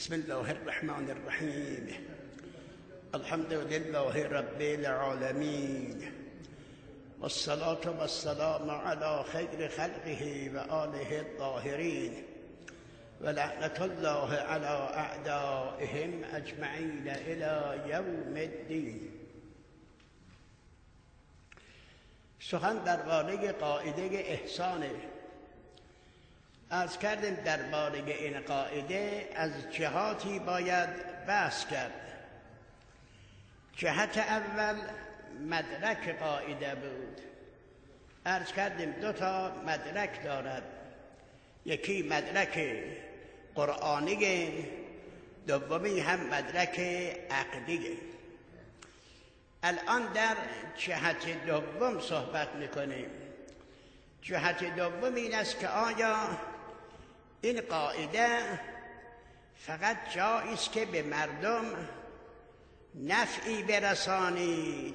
بسم الله الرحمن الرحیم. الحمد لله رب العالمین والصلاة والسلام على خیر خلقه و آله الطاهرین و لعنت الله على اعدائهم اجمعین الی یوم الدین. سخن درباره قاعده احسانه. عرض کردیم درباره این قاعده از جهاتی باید بحث کرد. جهت اول مدرک قاعده بود. عرض کردیم 2 تا مدرک دارد، یکی مدرک قرآنی، دومی هم مدرک عقلی. الان در جهت دوم صحبت میکنیم. جهت دوم این است که آیا این قاعده فقط جایی است که به مردم نفعی برسانید،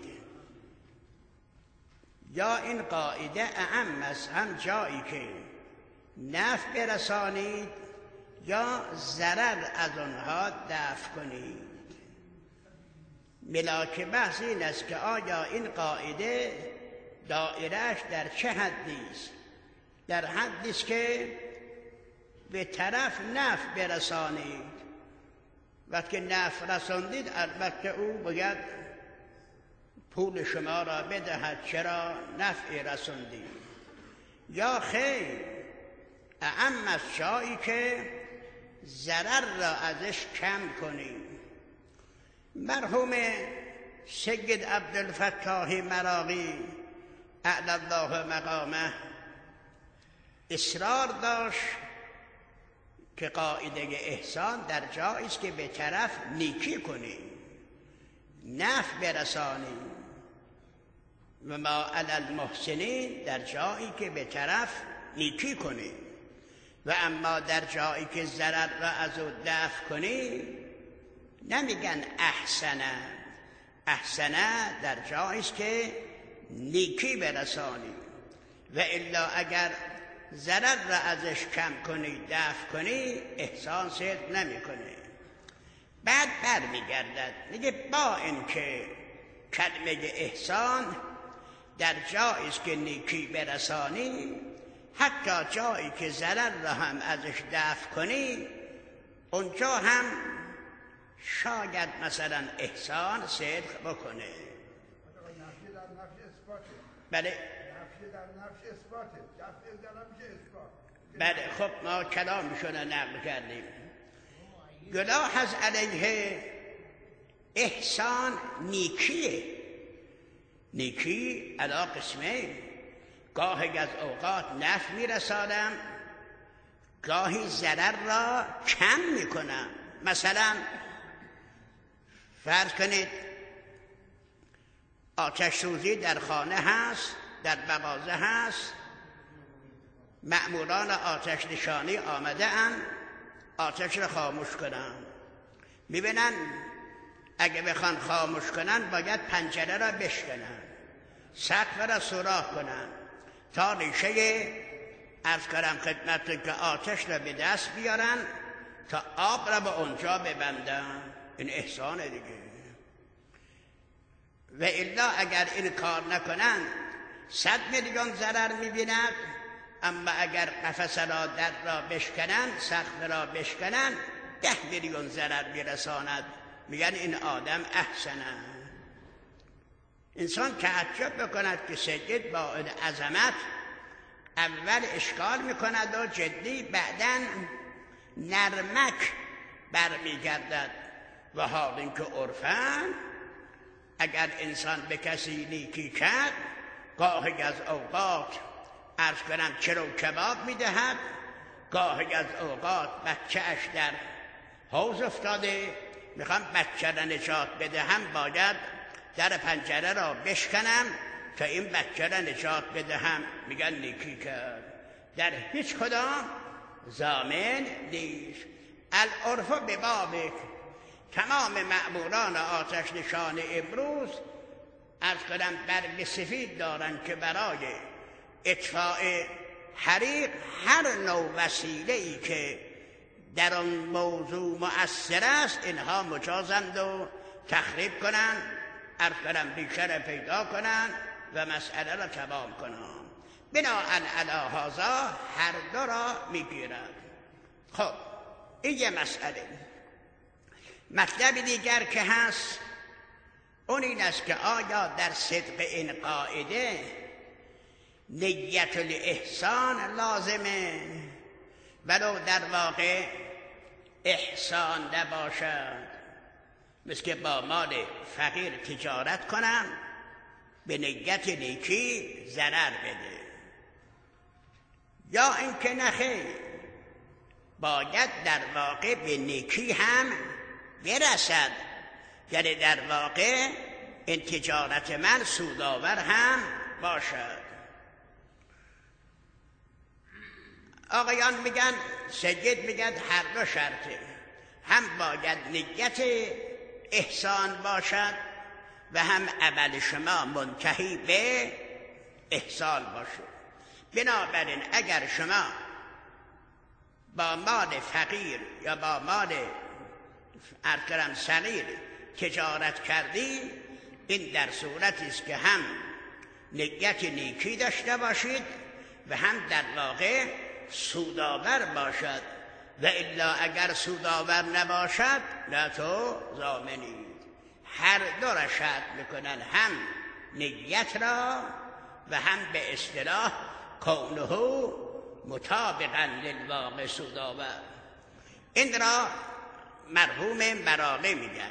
یا این قاعده اعم است، هم جایی که نفع برسانید یا ضرر از آنها دفع کنید. ملاک بحث این است که آیا این قاعده دایرهش در چه حدی است؟ در حدی است که به طرف نفع برسانید. وقتی نفع رساندید البته او باید پول شما را بدهد، چرا نفع رساندید. یا خیر اعم از جایی که ضرر را ازش کم کنید. مرحوم سید عبدالفتاح مراغی اعلی الله مقامه اصرار داشت که قاعده احسان در جایی است که به طرف نیکی کنی، نفع برسانی، و ما علی المحسنین در جایی که به طرف نیکی کنی، و اما در جایی که ضرر را از او دفع کنی نمیگن احسنه. احسنه در جایی است که نیکی برسانی، و الا اگر ضرر را ازش کم کنی، دفع کنی، احسان صدق نمیکنه. بعد برمیگردد میگه با اینکه کلمه احسان در جایی است که نیکی برسانی، حتی جایی که ضرر را هم ازش دفع کنی، اونجا هم شاید مثلا احسان صدق بکنه. بله بله، خب ما کلامشون رو نقل کردیم. گلاحظ علیه احسان نیکیه. نیکی علا قسمه، گاهی از اوقات نفع میرسانم، گاهی ضرر را کم میکنم. مثلا فرض کنید آتش سوزی در خانه هست، در مغازه هست، مأموران آتش نشانی آمده اند آتش را خاموش کنن. میبینن اگه بخوان خاموش کنن باید پنجره را بشکنن، سقف را سوراخ کنن، تا ریشه عرض کنم خدمتتون که آتش را به دست بیارن تا آب را به اونجا ببندن. این احسانه دیگه. و الا اگر این کار نکنن 100 میلیون ضرر میبیند، اما اگر قفس را در را بشکنن، سقف را بشکنن، 10 میلیون ضرر میرساند. میگن این آدم احسنه. انسان تعجب بکند که سید با این عظمت اول اشکال میکند و جدی، بعدن نرمک برمیگردد. و حال اینکه عرفاً اگر انسان به کسی نیکی کرد، گاهی از اوقات عرض کنم چرو کباب میدهد، گاهی از اوقات بچه اش در حوض افتاده، میخوام بچه را نجات بدهم، باید در پنجره را بشکنم تا این بچه را نجات بدهم. میگن نیکی کرد. در هیچ کدام ضامن نیست. العرف به بابک. تمام مأموران آتش نشان امروز عرض کنم برگ سفید دارن که برای اطفاء حریق هر نوع وسیله‌ای که در آن موضوع مؤثر است، اینها مجازند و تخریب کنند، عرض کنم ریشه پیدا کنند و مسئله را تمام کنند. بناءً علی هذا هر دو را میگیرد. خب این یه مسئله. مطلب دیگر که هست اون این است که آیا در صدق این قاعده نیت الاحسان لازمه ولو در واقع احسان نباشد، مثل که با مال فقیر تجارت کنم به نیت نیکی ضرر بده، یا اینکه نخیر باید در واقع به نیکی هم برسد، یعنی در واقع این تجارت من سودآور هم باشد. آقایان میگن، سید میگن هر دو شرطه، هم باید نیت احسان باشد و هم عمل شما منتهی به احسان باشد. بنابراین اگر شما با مال فقیر یا با مال ارکرم صغیر تجارت کردی، این در صورتی است که هم نیت نیکی داشته باشید و هم در واقع سودآور باشد، و الا اگر سودآور نباشد نه تو ضامنید. هر دو را شرط میکنن، هم نیت را و هم به اصطلاح کونه مطابقا للواقع سودآور. این را مرحوم مراغی میگن.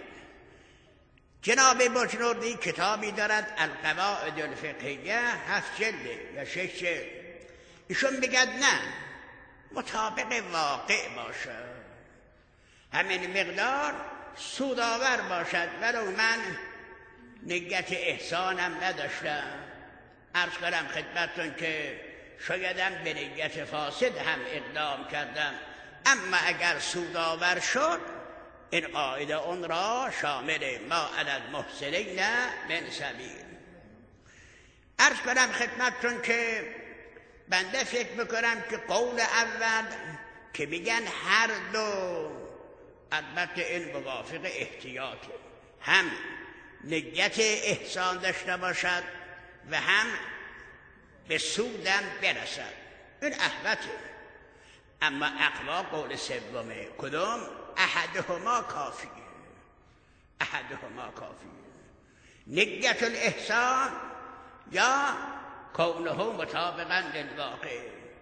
جناب بجنوردی کتابی دارد القواعد الفقهیه، 7 جلد یا 6 جلد. ایشون میگن نه، مطابق واقع باشد، همین مقدار سودآور باشد، ولو من نیت احسانم نداشتم. عرض کنم خدمتتون که شایدم به نیت فاسد هم اقدام کردم، اما اگر سودآور شد این قاعده اون را شامل ما علی المحسنین من سبیل. عرض کنم خدمتتون که بنده فکر میکنم که قول اول که میگن هر دو، البته این موافق احتیاطه، هم نیت احسان داشته باشد و هم به سودم برسد، این احوته. اما اقوا قول سومه، کدوم؟ احدهما کافیه، احدهما کافیه، نیت الاحسان یا کونه مطابقا للواقع.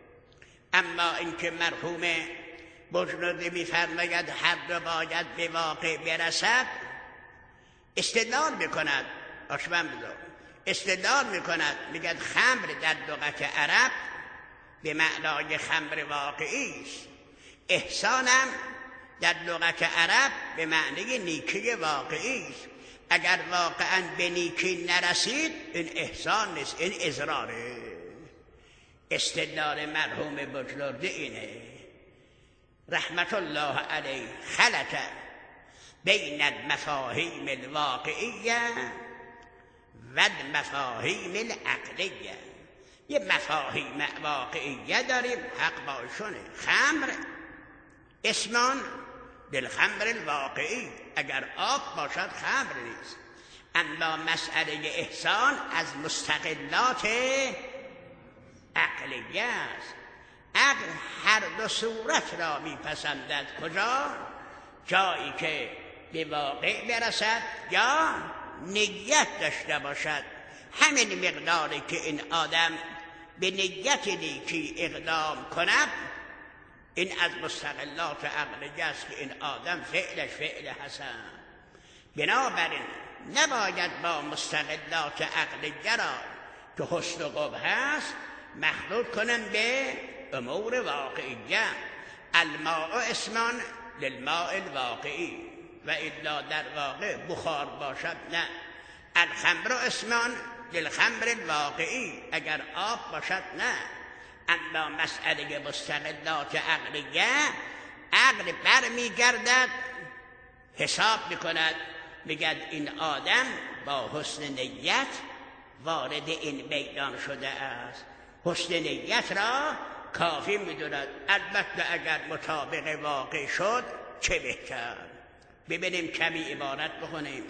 اما اینکه مرحوم بجنوردی میفرماید هر دو باید به واقع برسد، استدلال میکند، آشمن بدار استدلال میکند، میگد خمر در لغت عرب به معنای خمر واقعی است، احسانم در لغت عرب به معنی نیکی واقعی است. اگر واقعا به نیکی نرسید این احسان نیست، این اضراره. استدلال مرحوم بجنوردی اینه رحمت الله علیه، خلط بین المفاهیم الواقعیه و المفاهیم العقلیه. یه مفاهیم واقعیه داریم، حق باشونه، خمر اسمان بالخمر الواقعی، اگر آب باشد خمر نیست. اما مسئله احسان از مستقلات عقلیه است. عقل هر دو صورت را میپسندد. کجا؟ جایی که به واقع برسد یا نیت داشته باشد. همین مقداری که این آدم به نیت نیکی اقدام کند، این از مستقلات عقلیه است که این آدم فعلش فعل حسن. بنابراین نباید با مستقلات عقلیه را که حسن و قبح هست مخلوط کنن به امور واقعیه. الماء اسمان للماء الواقعی و الا در واقع بخار باشد نه. الخمر اسمان للخمر الواقعی، اگر آب باشد نه. اما مسئله مستقلات عقلیه، عقل بر میگردد حساب میکند، میگد این آدم با حسن نیت وارد این میدان شده است. حسن نیت را کافی میدوند. البته اگر مطابق واقع شد چه بهتر. ببینیم کمی عبارت بخونیم.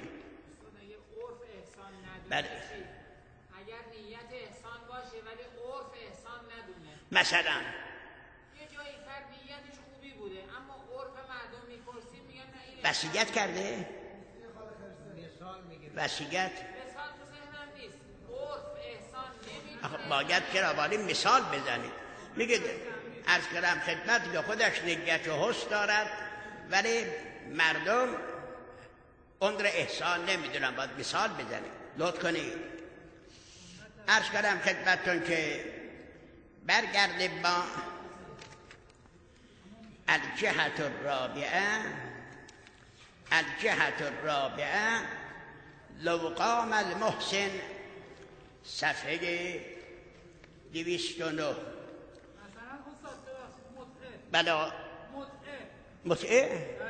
بله. اگر نیت احسان باشه ولی عرف احسان ندونه، مثلا یه جایی فرد نیتش خوبی بوده اما عرف مردم میپرسیم میگن نه این وصیت کرده؟ وصیت مثال تو ذهنم نیست. عرف احسان نمیدونه. باید چرا مثال بزنید. میگه عرض کردم خدمت که خودش نیت و حسن دارد ولی مردم عمر احسان نمیدونن. باید مثال بزنید. لطف کنید. عرض کردم خدمتتون که برگرده با الجهت الرابعه لو قام المحسن، صفحه 209. مثلا استاد بلا متعه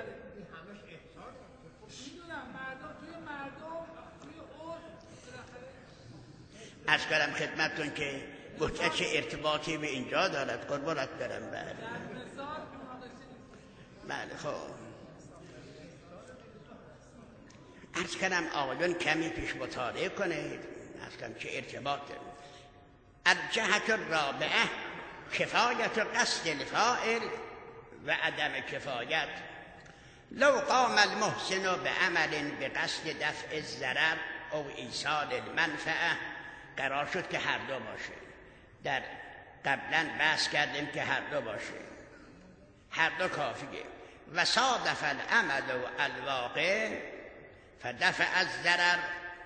از کردم خدمتتون که متعه چه ارتباطی به اینجا دارد. قربانت برم. بله خب عرض کردم آقایون کمی پیش مطالعه کنید. عرض کردم چه ارتباط دارد. الجهت الرابعه کفایت قصد الفاعل و عدم کفایت. لو قام المحسن بعمل بقصد دفع الضرر او ایصال المنفعه، قرار شد که هر دو باشه. در قبلا بحث کردیم که هر دو باشه، هر دو کافیه. و صادف العمل و الواقع فدفع الضرر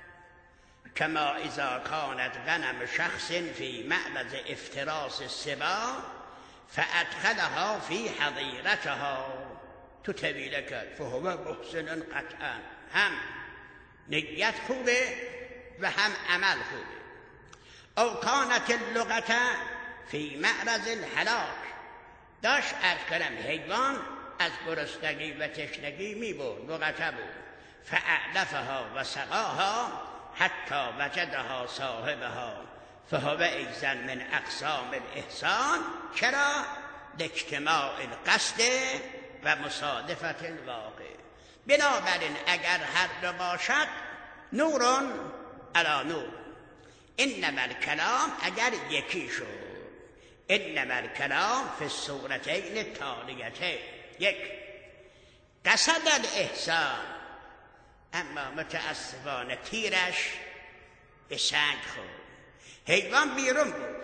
کما اذا كانت غنم شخص في معرض افتراس السباع فادخلها في حظيرتها. تو طویله کرد فهو محسن قطعا. هم نیت خوبه و هم عمل خوبه. او کانت اللغت فی معرض الهلاک، داشت عرض کردم حیوان از گرسنگی و تشنگی میبرد، لغته بود. فاعلفها و سقاها حتی وجدها صاحبها فهو ایضا من اقسام الاحسان. چرا؟ لاجتماع القصد و مصادفت الواقع. بنابراین اگر هر دو باشد نورون علی نور. انما الکلام اگر یکی شد، انما الکلام فی الصورتین التالیتین. یک، قصد الاحسان اما متاسفانه تیرش به سنگ خورد. حیوان بیرون بود،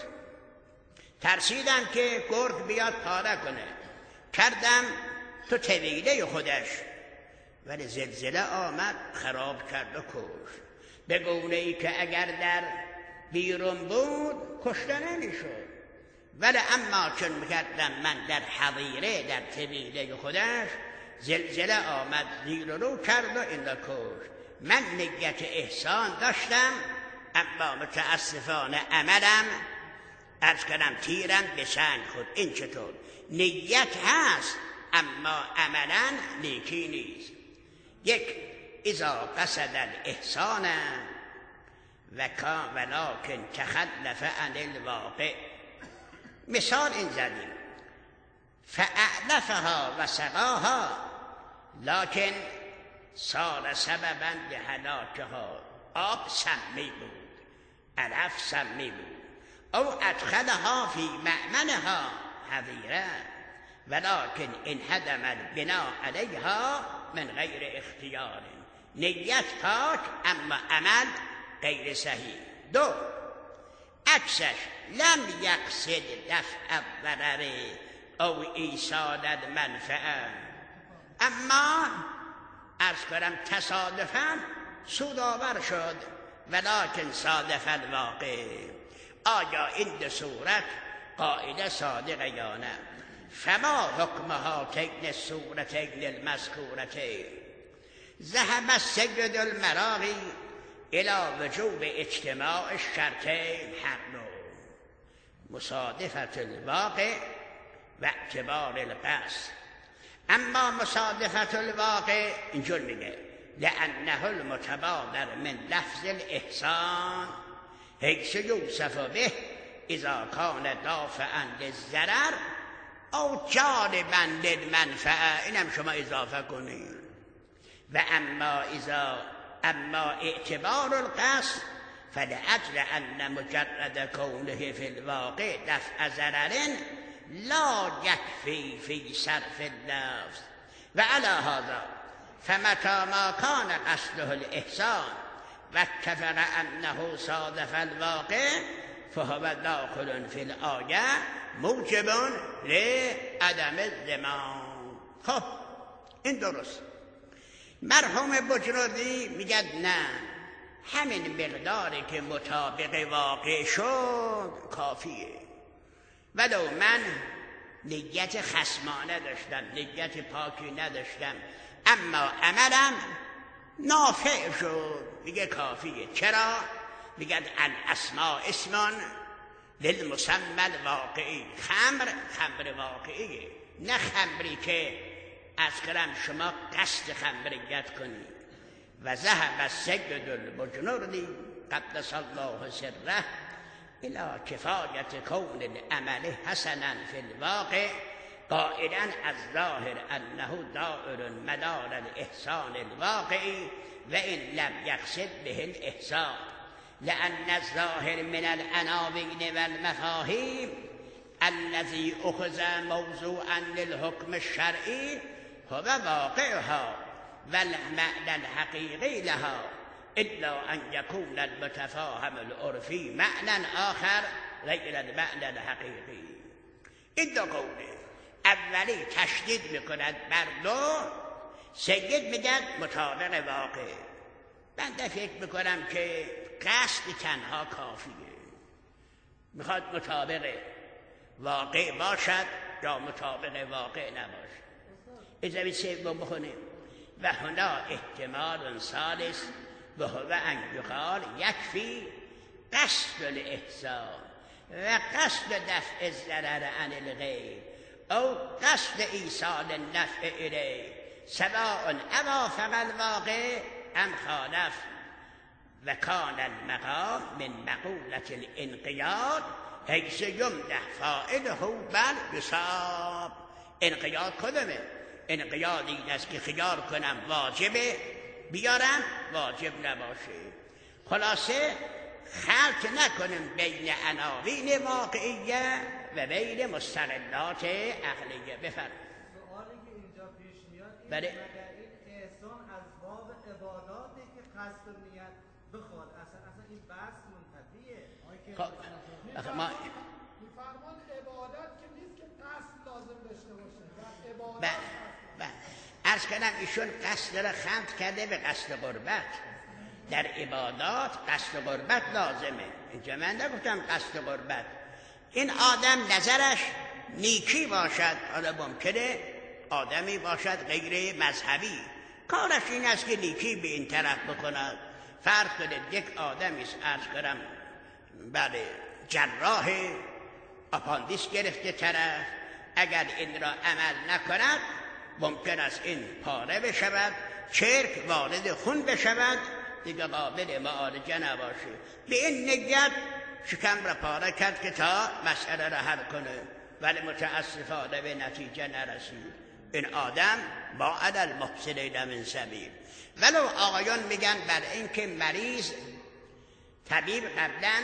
ترسیدم که گرگ بیاد پاره کنه، کردم تو طویله خودش، ولی زلزله آمد خراب کرد و کشت. به گونه ای که اگر در بیرون بود کشته نمیشد، ولی اما چون میکردم من در حظیره در طویله خودش، زلزله آمد زیر رو کرد و این را کشت. من نیت احسان داشتم اما متاسفانه عملم عرض کردم تیرم به سنگ خود. این چطور؟ نیت هست اما عملا نیکی نیست. یک، اذا قصد الاحسان ولکن تخلف عن الواقع. مثال این زدیم فاعلفها و سقاها لکن صار سببا لهلاکها. آب سمی بود، علف سمی بود. او ادخلها فی مأمنها حظیره ولکن انهدم البناء علیها من غیر اختیار. نیت پاک اما عمل غیر صحیح. دو، عکسش لم یقصد دفع الضرر او ایصال المنفعه، اما عرض کنم تصادفاً سودآور شد ولکن صادف الواقع. آیا این دو صورت قاعده صادقه یا نه؟ فما حکم هاتین الصورتین المذکورتین؟ ذهب السید المراغی الى وجوب اجتماع الشرطین هر نوع، مصادفت الواقع و اعتبار القصد. اما مصادفت الواقع اینجور میگه لأنه المتبادر من لفظ الإحسان حيث يوصف به اذا کان دافعا للضرر او جالبا للمنفعه. اینم شما اضافه کنید. و اما اعتبار القصد فلأجل ان مجرد کونه فی الواقع دفع ضرر لا یکفی فی صرف اللفظ و علی هذا فمتى ما کان قصده الاحسان و اتفق انه صادف الواقع فهو داخل فی الآیه موجب لعدم الضمان. خب این درست. مرحوم بجنوردی میگد نه، همین مقداری که مطابق واقع شد کافیه. ولو من نیت خصمانه داشتم، نیت پاکی نداشتم، اما عملم نافع شد، میگه کافیه. چرا؟ میگن الاسماء اسمان للمسمى الواقعی. خمر واقعیه، نه خمری که از کرم شما قصد خمریت کنید. و ذهب السید البجنوردی قدس الله سره الى کفایت کون العمل حسنا فی الواقع قائلا الظاهر انه دائر مدار الاحسان الواقعی و ان لم یقصد به الاحسان لأن الظاهر من العناوین والمفاهیم الذي اخذ موضوعا للحكم الشرعي هو واقعها والمعنى الحقيقي لها الا ان يكون المتفاهم العرفي معنى آخر غیر المعنى الحقيقي. این دو قوله. اولی تشدید میکند بر دو، سید میگد مطابق واقع. بنده فکر میکنم که قصد تنها کافیه، میخواد مطابق واقع باشد یا مطابق واقع نباشد. اجازه سوم بخونیم. و هنا احتمال ثالث و هو ان یقال یکفی قصد الاحسان و قصد دفع الضرر عن الغیر او قصد ایصال النفع الیه سواء اوافق الواقع ام خالف. و کان المقام من مقولة الانقیاد حیث یمدح فاعله بل یصاب. انقیاد کدومه؟ انقیاد این است که خیار کنم واجبه بیارم واجب نباشه. خلاصه خلط نکنیم بین عناوین واقعیه و بین مستقلات عقلیه. بفرمایید. سوالی که اینجا پیش میاد بله. این احسان از باب عباداتی که قصد و نیت بخواد اصلا این بحث منتفیه. خب ما میفرمان عبادت که نیست که قصد لازم داشته باشه. بله عرض کردم ایشون قصد را خلط کرده به قصد قربت. در عبادات قصد قربت لازمه. اینجا من نگفتم قصد قربت. این آدم نظرش نیکی باشد، حالا ممکنه آدمی باشد غیر مذهبی، کارش این است که نیکی به این طرف بکند. فرض کنید یک آدمی است، عرض کردم بله جراح آپاندیس گرفته طرف، اگر این را عمل نکند ممکن است این پاره بشود، چرک وارد خون بشود، دیگه قابل معالجه نباشه. به این نیت شکم را پاره کرد که تا مسئله را حل کنه، ولی متاسفانه به نتیجه نرسید. این آدم با عدل محسنین من سبیل. ولو آقایان میگن بر این که مریض طبیب قبلا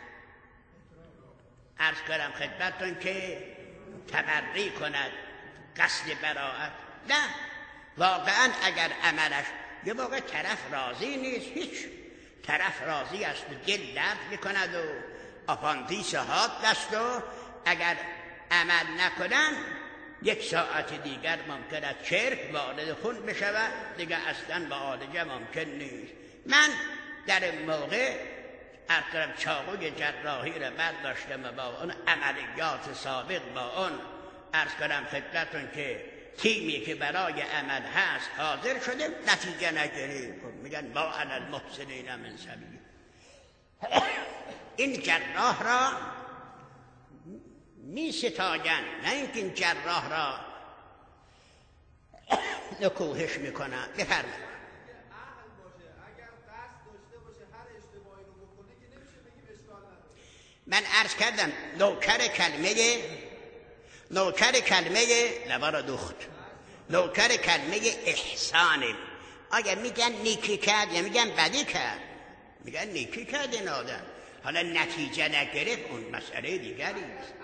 عرض کردم خدمتتون که تبری کند قصد براءت، نه واقعا اگر عملش یه موقع طرف راضی نیست، هیچ طرف راضی است و دل درد میکند و آپاندیس هات دست و اگر عمل نکنن یک ساعت دیگر ممکن است چرک وارد خون بشود، دیگه اصلا معالجه ممکن نیست. من در این موقع ارکرم چاقوی جراحی را برداشتم و با اون عملیات سابق با اون عرض کنم خدمتتون که تیمی که برای عمل هست حاضر شده، نتیجه نگیریم. میگن ما علی المحسنین من سبیل. این جراح را می ستاین، نه اینکه این جراح را نکوهش میکنن. بفرمایید. من عرض کردم نوکر کلمه لبا را دوخت. نوکر کلمه احسانه. آیا میگن نیکی کرد یا میگن بدی کرد؟ میگن نیکی کرد این آدم، حالا نتیجه نگرفت اون مسئله دیگری است.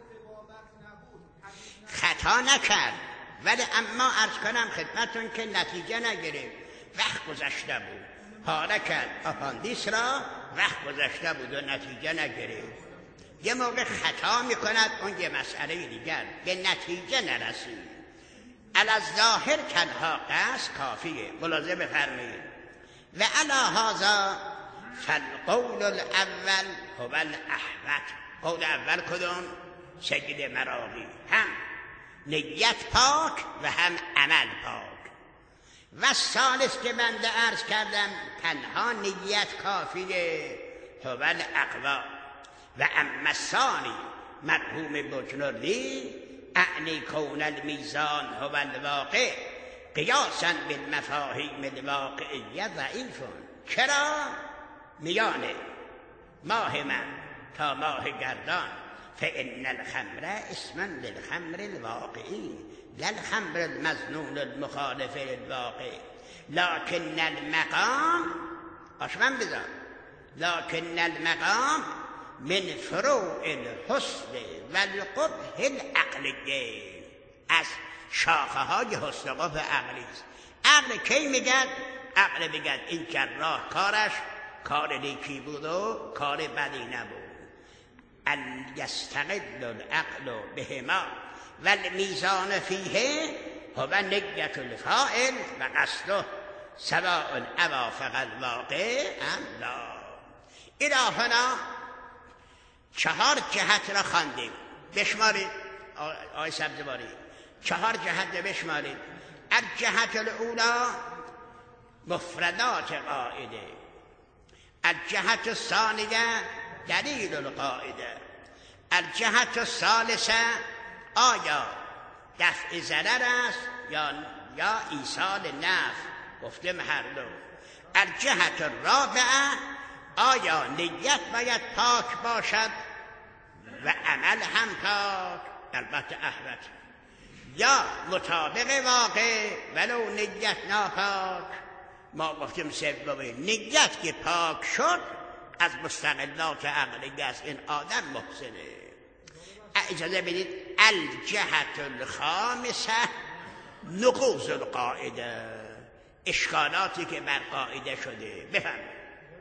خطا نکرد ولی اما عرض کنم خدمتون که نتیجه نگرفت، وقت گذشته بود. حالا کرد آپاندیس را، وقت گذشته بود و نتیجه نگرفت. یه موقع خطا میکند اون یه مسئله دیگر، به نتیجه نرسید. الظاهر کنها قصد کافیه. ملاحظه بفرمایید. و علی هذا فالقول الاول هو الاحوط. قول اول کدوم؟ سید مراغی. هم نیت پاک و هم عمل پاک. و ثالث که بنده عرض کردم تنها نیت کافیه، هو الاقوا. و اما الثانی مرحوم بجنوردی اعنی کون المیزان هو الواقع قیاسا بالمفاهیم الواقعیه ضعیفون. چرا؟ میان ماه من تا ماه گردان فإن الخمر اسم للخمر الواقعی لا الخمر المظنون المخالف للواقع لكن المقام آشمن بذار لكن المقام من فروع الحسن والقبح العقلیه. از شاخه های حسن و قبح عقلی است. عقل کی میگد؟ عقل میگد این جراح کارش کار نیکی بود و کار بدی نبود. ان یستقل العقل بهما والمیزان فیه هو نیت الفاعل و قصده سواء اوافق الواقع ام لا. الى هنا 4 جهت را خواندیم. بشمارید آقای سبزواری، 4 جهت را بشمارید. الجهت الاولی مفردات قاعده، الجهت الثانیه دلیل القاعده، الجهت الثالثه آیا دفع ضرر است یا ایصال نفع. گفتم هر دو. الجهت الرابعه آیا نیت باید پاک باشد و عمل هم پاک، البته احوط، یا مطابق واقع ولو نیت ناپاک. ما گفتیم سومی نیت که پاک شد از مستقلات عقلی است، این آدم محسنه. اجازه بدید الجهت الخامسه نقوض القاعده، اشکالاتی که بر قاعده شده. بفهم.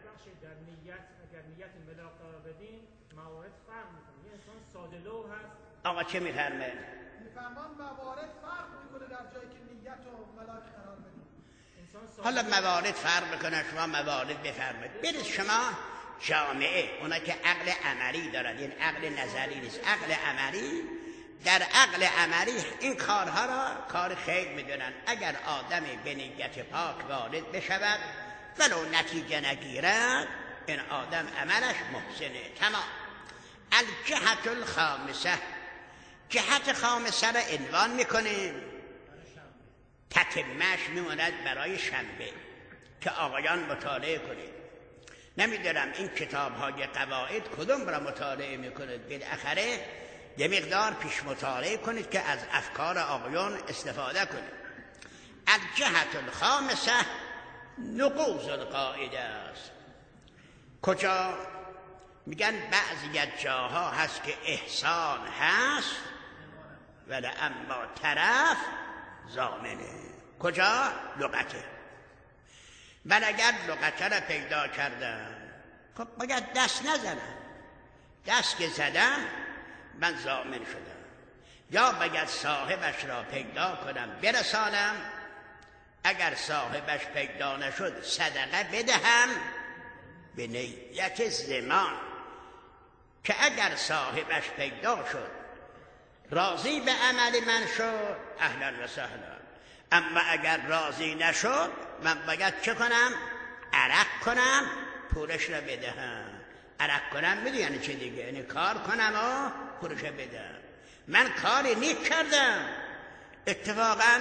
آقا چه میفرمه؟ میفرمان موارد فرق میکنه در جایی که نیت و ملاک قرار بدیم. حالا موارد فرق میکنه، شما موارد بفرمایید. برید شما جامعه، اونا که عقل عملی دارن، این عقل نظری نیست، عقل عملی. در عقل عملی این کارها را کار خیر میدونن. اگر آدمی به نیت پاک وارد بشود ولو نتیجه نگیرد، این آدم عملش محسنه. تمام. الجهت الخامسه، جهت خامسه را عنوان میکنیم، تتمهش میموند برای شنبه که آقایان مطالعه کنید. نمیدونم این کتاب های قواعد کدوم را مطالعه میکنید. بالاخره یه مقدار پیش مطالعه کنید که از افکار آقایان استفاده کنید. الجهت الخامسه نقوض القاعده است. کجا؟ میگن بعضی از جاها هست که احسان هست ولی اما طرف ضامنه. کجا؟ لغته. من اگر لغته را پیدا کردم خب باید دست نزنم. دست که زدم من ضامن شدم. یا باید صاحبش را پیدا کنم برسانم. اگر صاحبش پیدا نشد صدقه بدهم به نیت ضمان، که اگر صاحبش پیدا شد راضی به عمل من شد اهلا و سهلا. اما اگر راضی نشد من باید چه کنم؟ عرق کنم پولش را بدهم. عرق کنم میدونی یعنی چه دیگه؟ یعنی کار کنم و پولش را بدهم. من کاری نیک کردم، اتفاقا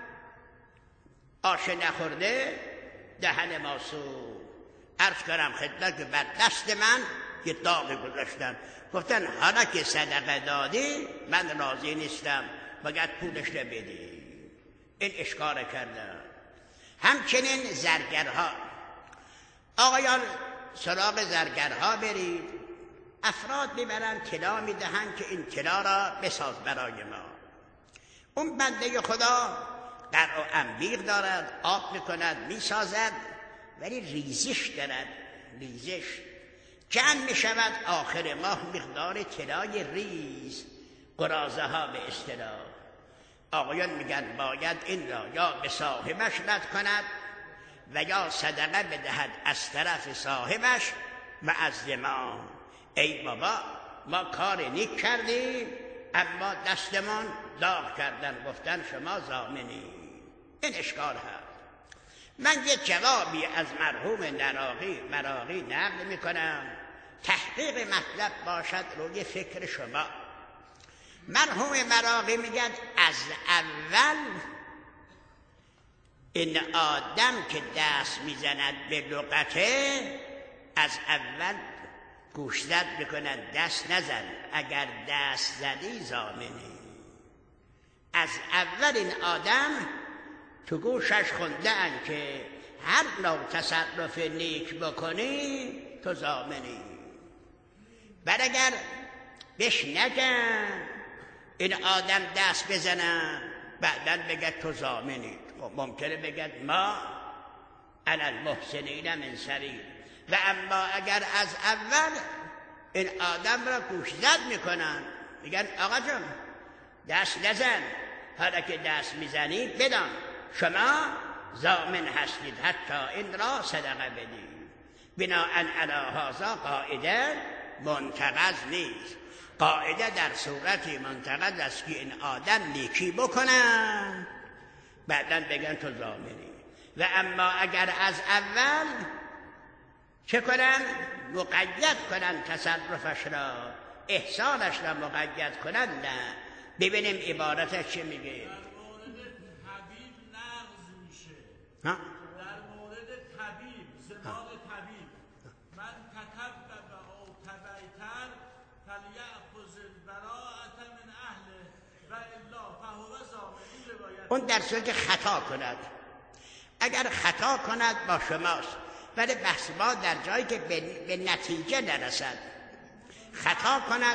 آش نخورده دهن ماسو. عرض کنم خدمت که بر دست من یه داغی گذاشتن، گفتن حالا که صدقه دادی من راضی نیستم، باید پولش رو بدی. این اشکار کردن. همچنین زرگرها، آقایان سراغ زرگرها برید، افراد میبرن طلا میدهن که این طلا را بساز برای ما. اون بنده خدا قرع و انبیق دارد، آب میکند میسازد، ولی ریزش دارد، ریزش جمع میشود آخر ماه مقدار طلای ریز، قراضه ها به اصطلاح. آقایان میگن باید این را یا به صاحبش رد کند و یا صدقه بدهد از طرف صاحبش و از ما. ای بابا ما کار نیک کردیم اما دستمان داغ کردن، گفتن شما ضامنی. این اشکال هست. من یه جوابی از مرحوم مراغی نقل میکنم، تحقیق مطلب باشد روی فکر شما. مرحوم مراغی میگن از اول این آدم که دست میزند به لغته، از اول گوشزد میکنن دست نزن، اگر دست زدی ضامنی. از اول این آدم تو گوشش خوندن که هر نوع تصرف نیک بکنی تو ضامنی. بعد اگر بهش نگن این آدم دست بزنن بعدن بگه تو ضامنی، ممکنه بگه ما انا المحسنین من سبیل. و اما اگر از اول این آدم را گوشزد میکنن، میگن آقا جان دست نزن، حالا که دست میزنی بدان شما ضامن هستید، حتی این را صدقه بدید. بناءً علی هذا قاعده منتقض نیست. قاعده در صورتی منتقض است که این آدم نیکی بکنن بعداً بگن تو ضامنی. و اما اگر از اول چه کنن؟ مقید کنن تصرفش را، احسانش را مقید کنن. نه ببینیم عبارتش چه میگه. در مورد طبیب نقض میشه. ها؟ در مورد طبیب، زمان طبیب، من تطبب او تبیتر فلیأخذ البراءة من اهله و الا فهو ضامن. روایت اون در صورت خطا کند، اگر خطا کند با شماست، ولی بحث ما در جایی که به نتیجه نرسد. خطا کند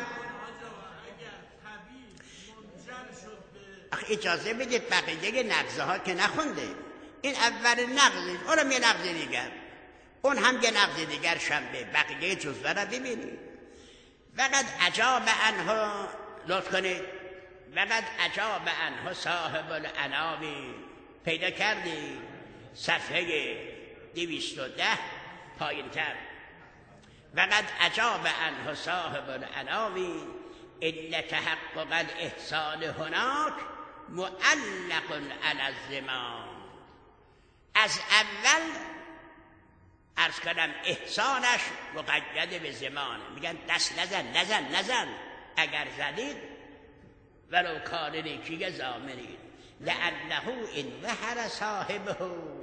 اجازه بدید بقیه نقضه ها که نخونده، این اول نقضه، اونم یه نقضه دیگر، اون هم یه نقضه دیگر شنبه، بقیه جزوه را ببینید. وقد اجاب عنه، لطف کنید، وقد اجاب عنه صاحب الانامی، پیدا کردی صفحه 210 پایین تر. وقد اجاب عنه صاحب الانامی ان تحقق الاحسان هناک معلق علی الزمان. از اول عرض کنم احسانش مقید به زمانه. میگن دست نزن، اگر زدید ولو کار نیکی ضامنید. لانه ان وهر صاحبه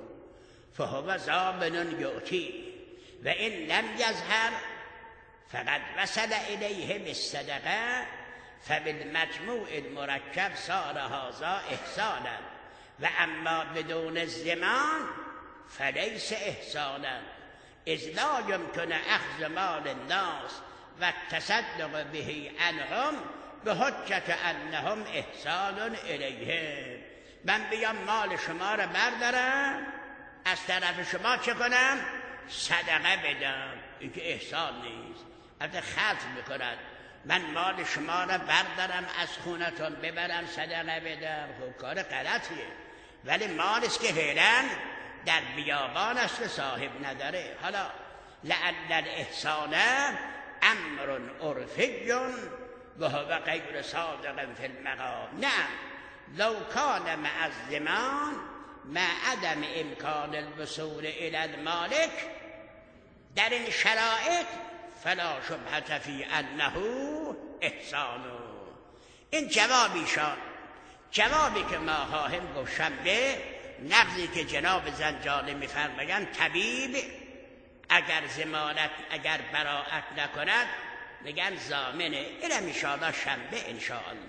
فهو ضامن یؤتی و ان لم یظهر فقد وصل الیه بالصدقه فبالمجموع المرکب صار هذا احسانا و اما بدون الزمان فلیس احسانا اذ لا يمكن اخذ مال الناس و التصدق به عنهم به حجت انهم احسان الیه. من بیام مال شما را بردارم از طرف شما چه کنم؟ صدقه بدم. این که احسان نیست. البته خلط میکند، من مال شما را بردارم از خونتون ببرم صدقه بدم، خب کار غلطیه. ولی مال است که فعلا در بیابان است که صاحب نداره. حالا لعل الاحسان امر عرفی و هو غیر صادق فی المقام. نه لو کان مع الزمان مع عدم امکان الوصول الی المالک در این شرایط فلا شبهة فی انه احسان. این جوابیشان، جوابی که ما خواهیم گفت شنبه، نقضی که جناب زنجانی میفرمایند طبیب اگر براءت نکند میگن ضامنه. اینم انشاءالله شنبه انشاءالله